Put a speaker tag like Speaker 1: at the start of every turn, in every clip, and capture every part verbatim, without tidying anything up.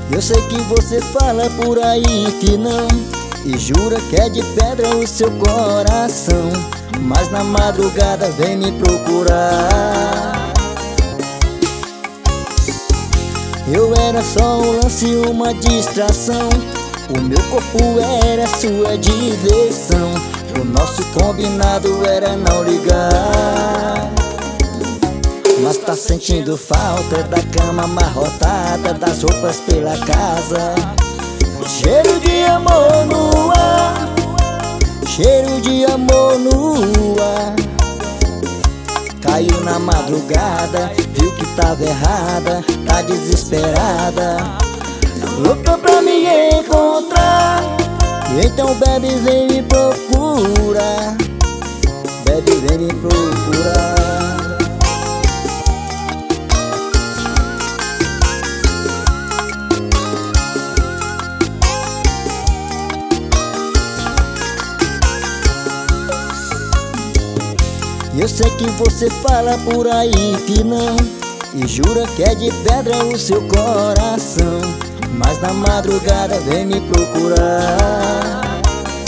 Speaker 1: Eu sei que você fala por aí que não, e jura que é de pedra o seu coração, mas na madrugada vem me procurar. Eu era só um lance, uma distração, o meu corpo era sua diversão, o nosso combinado era não ligar. Mas tá sentindo falta da cama amarrotada, das roupas pela casa, cheiro de amor no ar, cheiro de amor no ar. Caiu na madrugada, viu que tava errada, tá desesperada, louca pra me encontrar. Então bebe, vem me procurar, bebe, vem me procurar. Eu sei que você fala por aí que não, e jura que é de pedra o seu coração, mas na madrugada vem me procurar.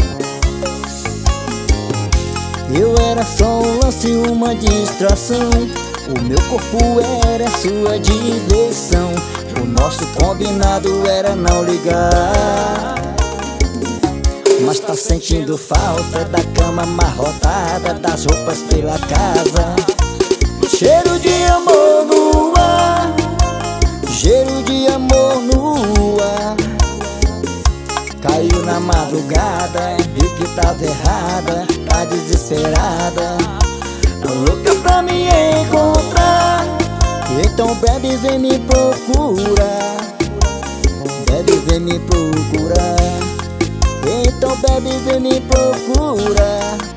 Speaker 1: Eu era só um lance, uma distração, o meu corpo era sua diversão, o nosso combinado era não ligar. Mas tá sentindo falta da cama amarrotada, das roupas pela casa, cheiro de amor no ar, cheiro de amor no ar. Caiu na madrugada, viu que tava errada, tá desesperada, louca pra me encontrar. Então bebe, vem me procurar, bebe, vem me procurar. Então bebe, vem me procurar.